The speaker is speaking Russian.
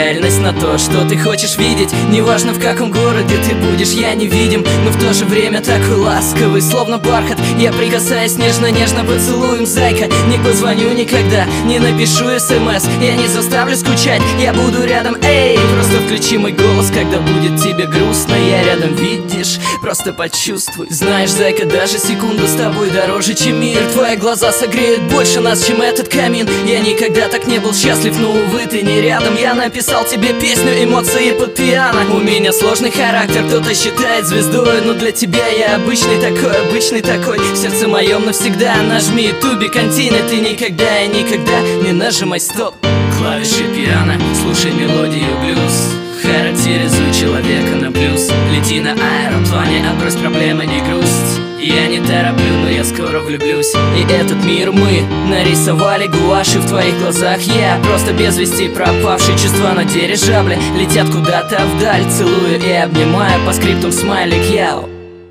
реальность на то, что ты хочешь видеть. Неважно, в каком городе ты будешь, я невидим, но в то же время такой ласковый, словно бархат. Я прикасаюсь нежно-нежно поцелуем, зайка. Не позвоню никогда, не напишу смс, я не заставлю скучать, я буду рядом, эй. Просто включи мой голос, когда будет тебе грустно. Я рядом, видишь, просто почувствуй. Знаешь, зайка, даже секунда с тобой дороже, чем мир. Твои глаза согреют больше нас, чем этот камин. Я никогда так не был счастлив, но, увы, ты не рядом. Я написал тебе песню, эмоции под пиано. У меня сложный характер, кто-то считает звездой, но для тебя я обычный такой. В сердце моем навсегда нажми туби континент. Ты никогда и никогда не нажимай стоп. Клавиши пиано, слушай мелодию блюз. Характеризуй человека на плюс. Лети на аэроплане, отбрось проблемы, не грусть. Я не тороплю, но я скоро влюблюсь. И этот мир мы нарисовали гуаши в твоих глазах. Я просто без вести пропавшие чувства на дирижабле летят куда-то вдаль, целую и обнимаю по скриптум смайлик, яу.